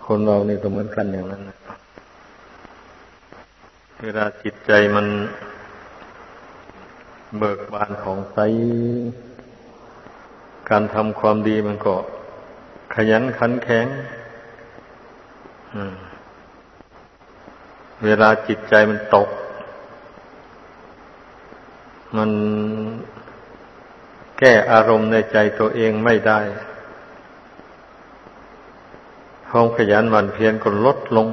คนเรานี่ก็เหมือนกันอย่างนั้นนะเวลาจิตใจมันเบิกบานผ่องใสการทำความดีมันก็ขยันขันแข็งเวลาจิตใจมันตกมันแก้อารมณ์ในใจตัวเองไม่ได้ความขยันหมั่นเพียรก็ลดลง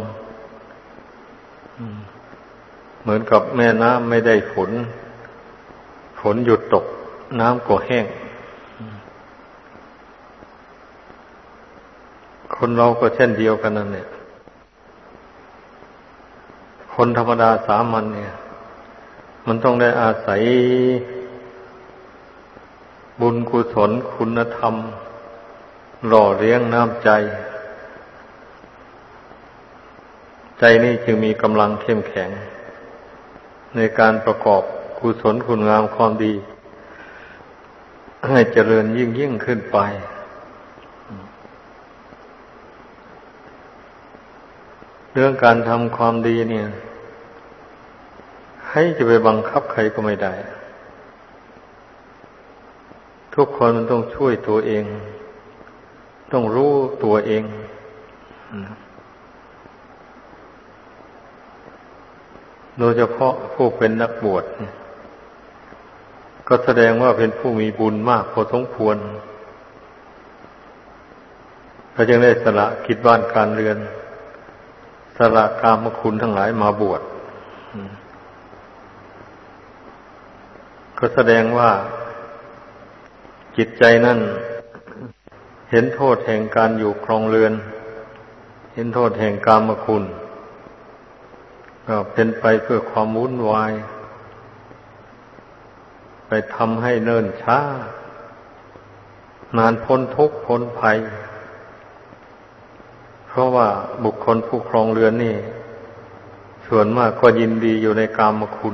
เหมือนกับแม่น้ำไม่ได้ฝนหยุดตกน้ำก็แห้งคนเราก็เช่นเดียวกันนั่นเนี่ยคนธรรมดาสามัญเนี่ยมันต้องได้อาศัยบุญกุศลคุณธรรมหล่อเลี้ยงน้ำใจใจนี่จึงมีกำลังเข้มแข็งในการประกอบกุศลคุณงามความดีให้เจริญยิ่งขึ้นไปเรื่องการทำความดีเนี่ยให้จะไปบังคับใครก็ไม่ได้ทุกคนมันต้องช่วยตัวเองต้องรู้ตัวเองโดยเฉพาะผู้เป็นนักบวชก็แสดงว่าเป็นผู้มีบุญมากพอสมควรเขาจึงได้สละกิจบ้านการเรือนสละกามคุณทั้งหลายมาบวชก็แสดงว่าจิตใจนั่นเห็นโทษแห่งการอยู่ครองเรือนเห็นโทษแห่งกามคุณก็เป็นไปเพื่อความวุ่นวายไปทำให้เนิ่นช้านานพ้นทุกข์พ้นภัยเพราะว่าบุคคลผู้ครองเรือนนี่ส่วนมากก็ยินดีอยู่ในกามคุณ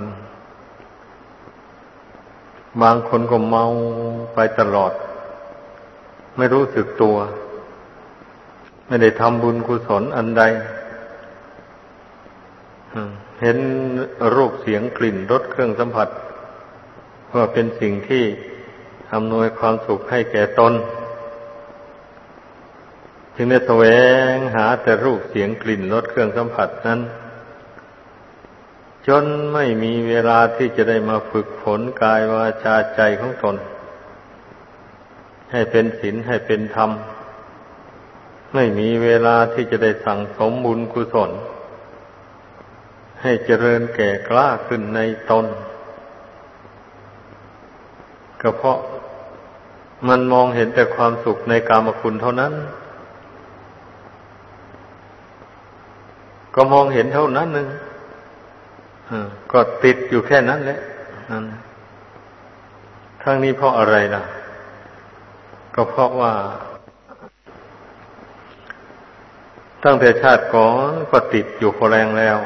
บางคนก็เมาไปตลอดไม่รู้สึกตัวไม่ได้ทำบุญกุศลอันใดเห็นรูปเสียงกลิ่นรสเครื่องสัมผัสว่าเป็นสิ่งที่อำนวยความสุขให้แก่ตนจึงได้แสวงหาแต่รูปเสียงกลิ่นรสเครื่องสัมผัสนั้นจนไม่มีเวลาที่จะได้มาฝึกฝนกายวาจาใจของตนให้เป็นศีลให้เป็นธรรมไม่มีเวลาที่จะได้สั่งสมบุญกุศลให้เจริญแก่กล้าขึ้นในตนก็เพราะมันมองเห็นแต่ความสุขในกามคุณเท่านั้นก็มองเห็นเท่านั้นนึงก็ติดอยู่แค่นั้นแหละนั่นทั้งนี้เพราะอะไรล่ะก็เพราะว่าตั้งแต่ชาติก่อนก็ติดอยู่พอแรงแล้ว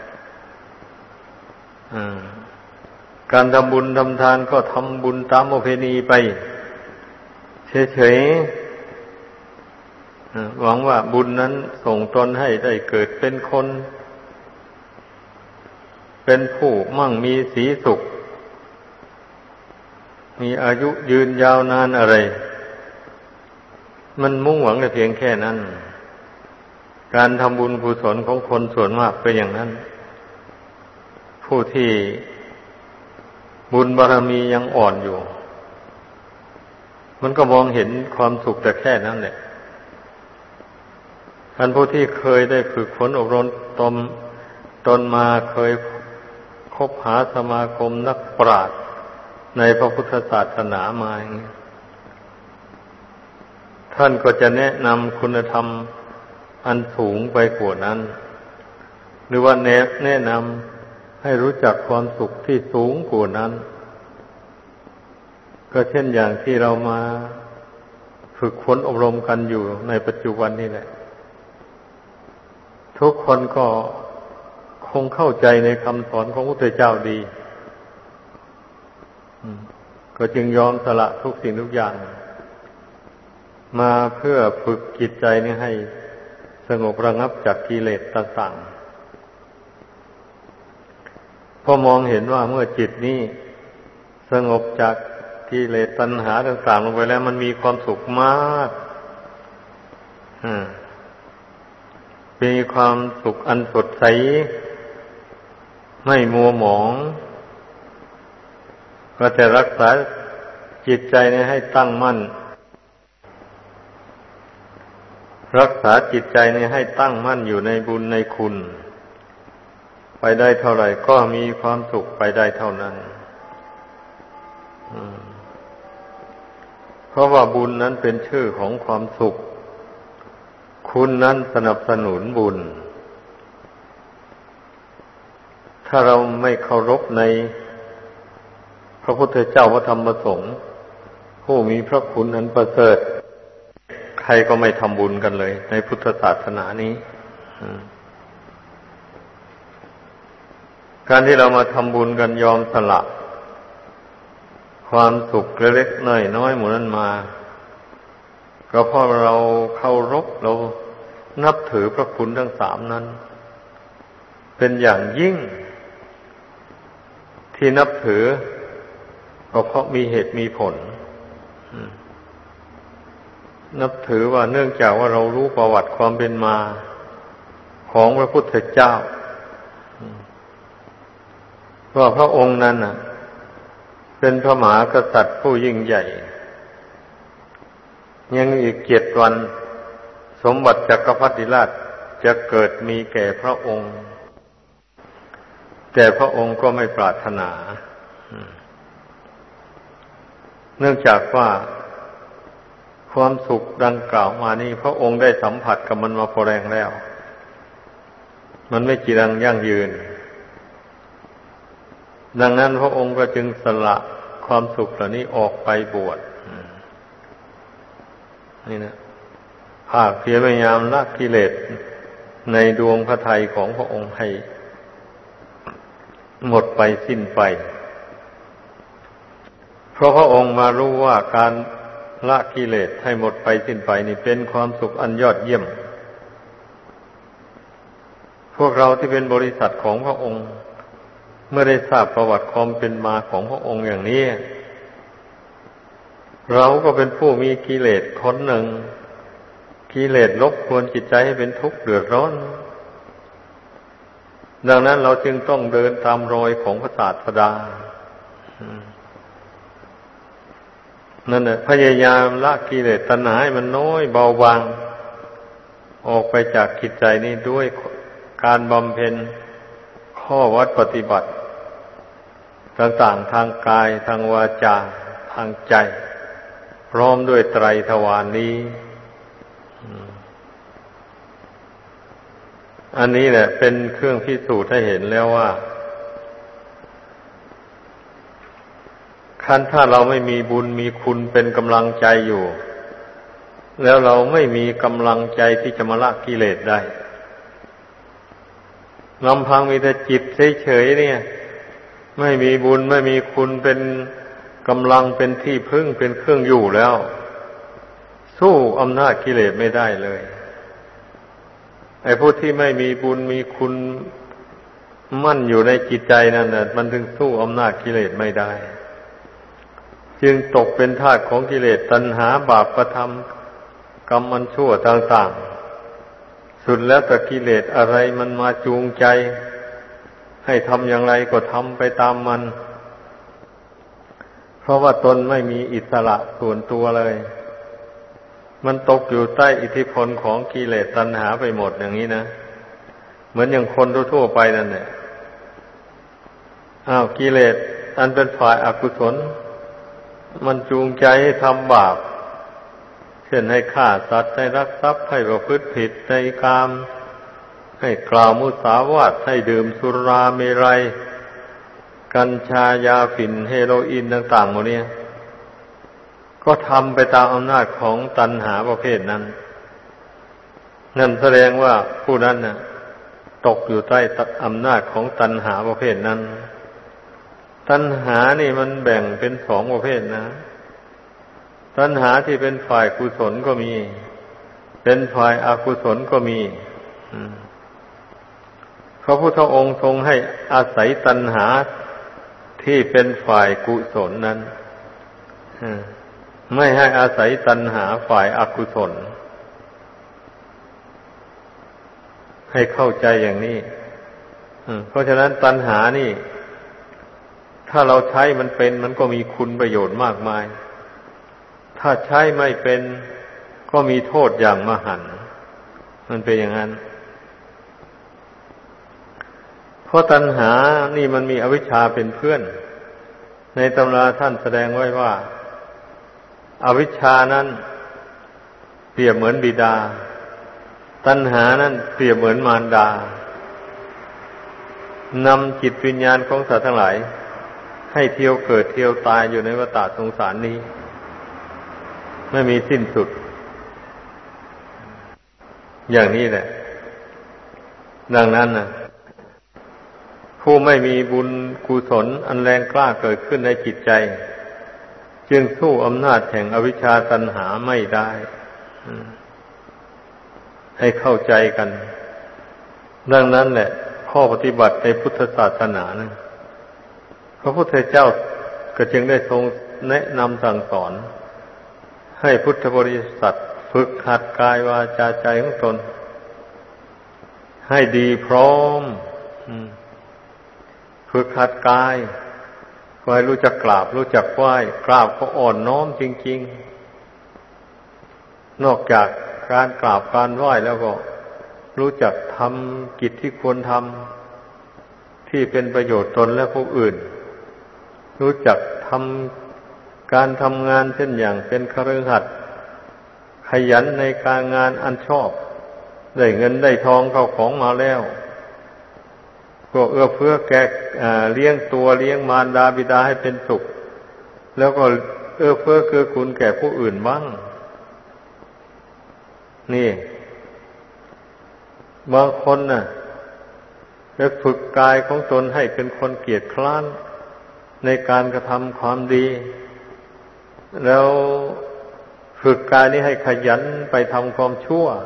การทำบุญทำทานก็ทำบุญตามประเพณีไปเฉยๆหวังว่าบุญนั้นส่งตนให้ได้เกิดเป็นคนเป็นผู้มั่งมีสีสุขมีอายุยืนยาวนานอะไรมันมุ่งหวังแต่เพียงแค่นั้นการทำบุญกุศลของคนส่วนมากเป็นอย่างนั้นผู้ที่บุญบารมียังอ่อนอยู่มันก็มองเห็นความสุขแต่แค่นั้นแหละท่านผู้ที่เคยได้ฝึกฝนอบรมตนมาเคยคบหาสมาคมนักปราชญ์ในพระพุทธศาสนามาอย่างนี้ท่านก็จะแนะนำคุณธรรมอันสูงไปกว่านั้นหรือว่าแนะนำให้รู้จักความสุขที่สูงกว่านั้นก็เช่นอย่างที่เรามาฝึกฝนอบรมกันอยู่ในปัจจุบันนี่แหละทุกคนก็คงเข้าใจในคำสอนของพระพุทธเจ้าดีก็จึงยอมสละทุกสิ่งทุกอย่างมาเพื่อฝึกจิตใจนี้ให้สงบระงับจากกิเลสต่างๆพอมองเห็นว่าเมื่อจิตนี้สงบจากกิเลสตัณหาต่างๆลงไปแล้วมันมีความสุขมากมีความสุขอันสดใสไม่มัวหมองก็จะรักษาจิตใจนี้ให้ตั้งมั่นรักษาจิตใจนี้ให้ตั้งมั่นอยู่ในบุญในคุณไปได้เท่าไหร่ก็มีความสุขไปได้เท่านั้นเพราะว่าบุญนั้นเป็นชื่อของความสุขคุณนั้นสนับสนุนบุญถ้าเราไม่เคารพในพระพุทธเจ้าพระธรรมพระสงฆ์ผู้มีพระคุณอันประเสริฐใครก็ไม่ทำบุญกันเลยในพุทธศาสนานี้การที่เรามาทำบุญกันยอมสละความสุขเล็กๆน้อยๆหมู่นั้นมาก็เพราะเราเคารพเรานับถือพระคุณทั้งสามนั้นเป็นอย่างยิ่งที่นับถือก็เพราะมีเหตุมีผลนับถือว่าเนื่องจากว่าเรารู้ประวัติความเป็นมาของพระพุทธเจ้าว่าพระองค์นั้นเป็นพระมหากษัตริย์ผู้ยิ่งใหญ่ยังอีก7 วันสมบัติจักรพรรดิราชจะเกิดมีแก่พระองค์แต่พระองค์ก็ไม่ปรารถนาเนื่องจากว่าความสุขดังกล่าวมานี้พระองค์ได้สัมผัสกับมันมาพอแรงแล้วมันไม่จีรังยั่งยืนดังนั้นพระองค์ก็จึงสละความสุขเหล่านี้ออกไปบวชนี่นะภาคเพียรพยายามละกิเลสในดวงพระทัยของพระองค์ให้หมดไปสิ้นไปเพราะพระองค์มารู้ว่าการละกิเลสให้หมดไปสิ้นไปนี่เป็นความสุขอันยอดเยี่ยมพวกเราที่เป็นบริษัทของพระองค์เมื่อได้ทราบประวัติความเป็นมาของพระองค์อย่างนี้เราก็เป็นผู้มีกิเลสคนหนึ่งกิเลสรบกวนจิตใจให้เป็นทุกข์เดือดร้อนดังนั้นเราจึงต้องเดินตามรอยของพระศาสดานั่นแหละพยายามละกิเลสตัณหาให้มันน้อยเบาบางออกไปจากจิตใจนี้ด้วยการบำเพ็ญข้อวัดปฏิบัติต่างๆทางกายทางวาจาทางใจพร้อมด้วยไตรทวารนี้อันนี้แหละเป็นเครื่องพิสูจน์ให้เห็นแล้วว่าถ้าเราไม่มีบุญมีคุณเป็นกำลังใจอยู่แล้วเราไม่มีกำลังใจที่จะมาละกิเลสได้ลำพังมีแต่จิตเฉยๆเนี่ยไม่มีบุญไม่มีคุณเป็นกำลังเป็นที่พึ่งเป็นเครื่องอยู่แล้วสู้อำนาจกิเลสไม่ได้เลยไอ้ผู้ที่ไม่มีบุญมีคุณมั่นอยู่ในจิตใจนั่นน่ะมันถึงสู้อำนาจกิเลสไม่ได้จึงตกเป็นทาสของกิเลสตัณหาบาปประทำกรรมมันชั่วต่างๆสุดแล้วแต่กิเลสอะไรมันมาจูงใจให้ทำอย่างไรก็ทำไปตามมันเพราะว่าตนไม่มีอิสระส่วนตัวเลยมันตกอยู่ใต้อิทธิพลของกิเลสตัณหาไปหมดอย่างนี้นะเหมือนอย่างคนทั่วๆไปนั่นแหละกิเลสอันเป็นฝ่ายอกุศลมันจูงใจให้ทำบาปเช่นให้ฆ่าสัตว์ให้รักทรัพย์ให้ประพฤติผิดในกามให้กล่าวมุสาวาทให้ดื่มสุราเมรัยกัญชายาฝิ่นเฮโรอีนต่างๆหมดเนี่ยก็ทำไปตามอำนาจของตัณหาประเภทนั้นนั่นแสดงว่าผู้นั้นน่ะตกอยู่ใต้อำนาจของตัณหาประเภทนั้นตัณหานี่มันแบ่งเป็น2ประเภทนะตัณหาที่เป็นฝ่ายกุศลก็มีเป็นฝ่ายอกุศลก็มีพระพุทธองค์ทรงให้อาศัยตัณหาที่เป็นฝ่ายกุศลนั้นไม่ให้อาศัยตัณหาฝ่ายอกุศลให้เข้าใจอย่างนี้เพราะฉะนั้นตัณหานี่ถ้าเราใช้มันเป็นมันก็มีคุณประโยชน์มากมายถ้าใช้ไม่เป็นก็มีโทษอย่างมหันต์มันเป็นอย่างนั้นเพราะตัณหานี่มันมีอวิชชาเป็นเพื่อนในตำราท่านแสดงไว้ว่าอวิชชานั้นเปรียบเหมือนบิดาตัณหานั้นเปรียบเหมือนมารดานำจิตวิญญาณของสัตว์ทั้งหลายให้เที่ยวเกิดเที่ยวตายอยู่ในวัฏสงสารนี้ไม่มีสิ้นสุดอย่างนี้แหละดังนั้นนะผู้ไม่มีบุญกุศลอันแรงกล้าเกิดขึ้นในจิตใจจึงสู้อำนาจแห่งอวิชชาตัณหาไม่ได้ให้เข้าใจกันดังนั้นแหละข้อปฏิบัติในพุทธศาสนานะพระพุทธเจ้าก็จึงได้ทรงแนะนำสั่งสอนให้พุทธบริษัทฝึกหัดกายวาจาใจของตนให้ดีพร้อมฝึกหัดกายก็ให้รู้จักกราบรู้จักไหว้กราบก็อ่อนน้อมจริงๆนอกจากการกราบการไหว้แล้วก็รู้จักทำกิจที่ควรทำที่เป็นประโยชน์ตนและผู้อื่นรู้จักทำการทำงานเช่นอย่างเป็นคฤหัสถ์ขยันในการงานอันชอบได้เงินได้ทองเข้าของมาแล้วก็เอื้อเฟื้อแก่เลี้ยงตัวเลี้ยงมารดาบิดาให้เป็นสุขแล้วก็เอื้อเฟื้อเกื้อกูลแก่ผู้อื่นบ้างนี่บางคนน่ะจะฝึกกายของตนให้เป็นคนเกียจคร้านในการกระทำความดีแล้วฝึกกายนี้ให้ขยันไปทำความชั่ว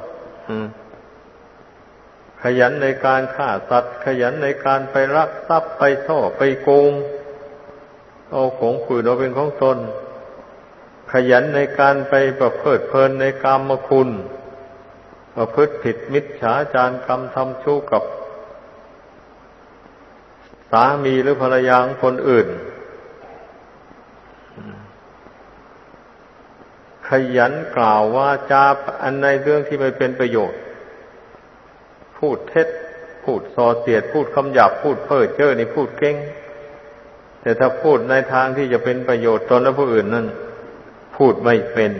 ขยันในการฆ่าสัตว์ขยันในการไปลักทรัพย์ไปช่อไปโกงเอาของผู้อื่นเอาเป็นของตนขยันในการไปประพฤติเพลินในกามคุณประพฤติผิดมิจฉาจารกรรมทำชั่วกับสามีหรือภรรยาของคนอื่นขยันกล่าววาจาอันในเรื่องที่ไม่เป็นประโยชน์พูดเท็จพูดส่อเสียดพูดคำหยาบพูดเพ้อเจ้อนี่พูดเก่งแต่ถ้าพูดในทางที่จะเป็นประโยชน์ตนและผู้อื่นนั่นพูดไม่เป็น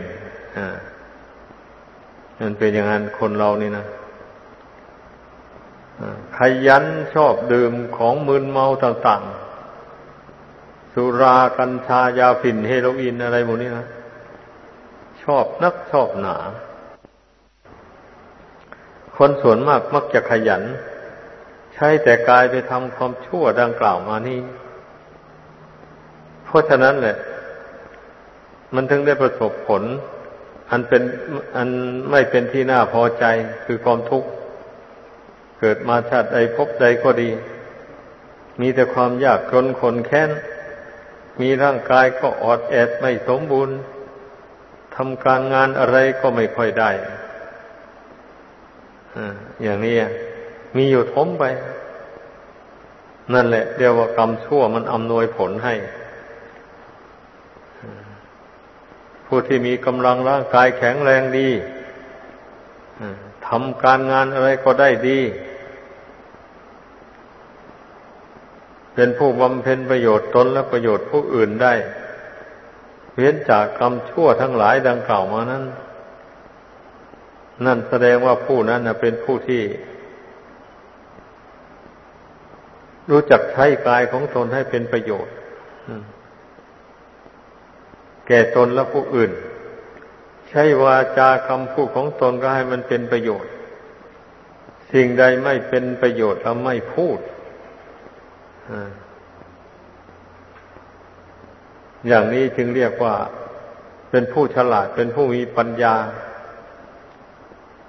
มันเป็นอย่างนั้นคนเรานี่นะขยันชอบดื่มของมึนเมาต่างๆสุรากัญชายาฝิ่นเฮโรอีนอะไรหมดนี้นะชอบนักชอบหนาคนส่วนมากมักจะขยันใช้แต่กายไปทำความชั่วดังกล่าวมานี่เพราะฉะนั้นแหละมันถึงได้ประสบผลอันไม่เป็นที่น่าพอใจคือความทุกข์เกิดมาชาติใดภพใดก็ดีมีแต่ความยากจนขนแค้นมีร่างกายก็อดแอดไม่สมบูรณ์ทำการงานอะไรก็ไม่ค่อยได้อย่างนี้มีอยู่ทมไปนั่นแหละเรียกว่ากรรมชั่วมันอำนวยผลให้ผู้ที่มีกำลังร่างกายแข็งแรงดีทำการงานอะไรก็ได้ดีเป็นผู้บำเพ็ญประโยชน์ตนและประโยชน์ผู้อื่นได้เว้นจากกรรมชั่วทั้งหลายดังกล่าวมานั้นนั่นแสดงว่าผู้นั้นเป็นผู้ที่รู้จักใช้กายของตนให้เป็นประโยชน์แก่ตนและผู้อื่นใช้วาจาคำพูดของตนก็ให้มันเป็นประโยชน์สิ่งใดไม่เป็นประโยชน์เราไม่พูดอย่างนี้จึงเรียกว่าเป็นผู้ฉลาดเป็นผู้มีปัญญา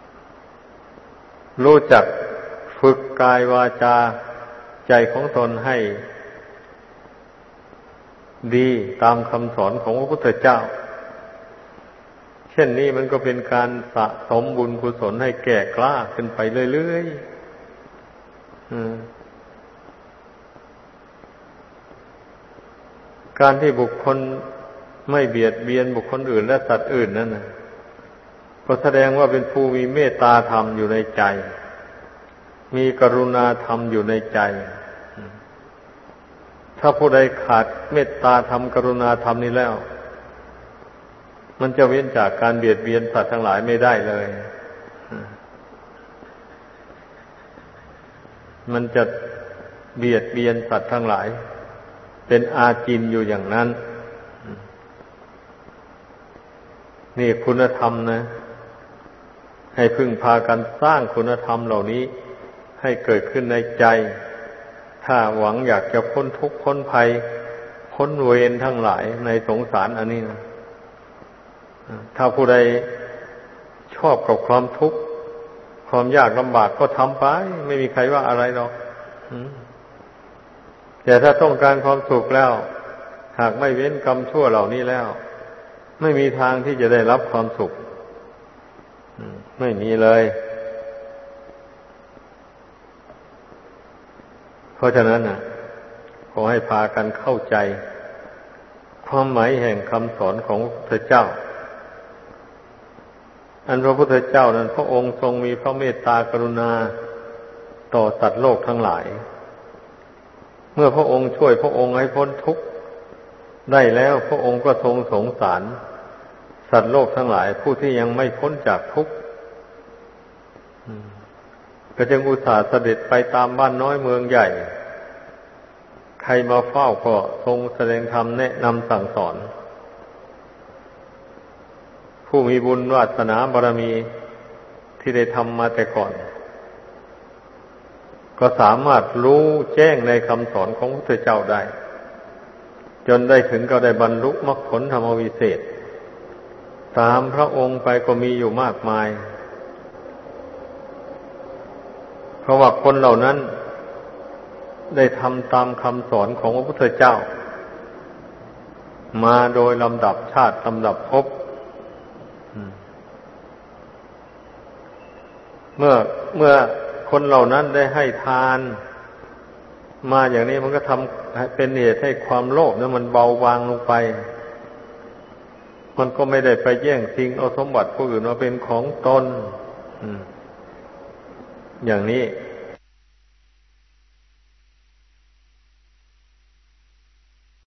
รู้จักฝึกกายวาจาใจของตนให้ดีตามคำสอนของพระพุทธเจ้าเช่นนี้มันก็เป็นการสะสมบุญกุศลให้แก่กล้าขึ้นไปเรื่อยๆการที่บุคคลไม่เบียดเบียนบุคคลอื่นและสัตว์อื่นนั่นนะก็แสดงว่าเป็นผู้มีเมตตาธรรมอยู่ในใจมีกรุณาธรรมอยู่ในใจถ้าผู้ใดขาดเมตตาธรรมกรุณาธรรมนี้แล้วมันจะเว้นจากการเบียดเบียนสัตว์ทั้งหลายไม่ได้เลยมันจะเบียดเบียนสัตว์ทั้งหลายเป็นอาจินอยู่อย่างนั้นนี่คุณธรรมนะให้พึ่งพากันสร้างคุณธรรมเหล่านี้ให้เกิดขึ้นในใจถ้าหวังอยากจะพ้นทุกข์พ้นภัยพ้นเวรทั้งหลายในสงสารอันนี้นะถ้าผู้ใดชอบกับความทุกข์ความยากลำบากก็ทำไปไม่มีใครว่าอะไรหรอกแต่ถ้าต้องการความสุขแล้วหากไม่เว้นกรรมชั่วเหล่านี้แล้วไม่มีทางที่จะได้รับความสุขไม่มีเลยเพราะฉะนั้นขอให้พากันเข้าใจความหมายแห่งคำสอนของพระพุทธเจ้าอันพระพุทธเจ้านั้นพระองค์ทรงมีพระเมตตากรุณาต่อสัตว์โลกทั้งหลายเมื่อพระองค์ช่วยพระองค์ให้พ้นทุกข์ได้แล้วพระองค์ก็ทรงสงสารสัตว์โลกทั้งหลายผู้ที่ยังไม่พ้นจากทุกข์ก็จึงอุตส่าห์เสด็จไปตามบ้านน้อยเมืองใหญ่ใครมาเฝ้าก็ทรงแสดงธรรมแนะนำสั่งสอนผู้มีบุญวาสนาบารมีที่ได้ทำมาแต่ก่อนก็สามารถรู้แจ้งในคำสอนของพระพุทธเจ้าได้จนได้ถึงก็ได้บรรลุมรรคผลธรรมวิเศษตามพระองค์ไปก็มีอยู่มากมายเพราะว่าคนเหล่านั้นได้ทำตามคำสอนของพระพุทธเจ้ามาโดยลำดับชาติลำดับภพเมื่อคนเหล่านั้นได้ให้ทานมาอย่างนี้มันก็ทำเป็นเหตุให้ความโลภนั้นมันเบาบางลงไปมันก็ไม่ได้ไปแย่งชิงเอาสมบัติผู้อื่นมาเป็นของตนอย่างนี้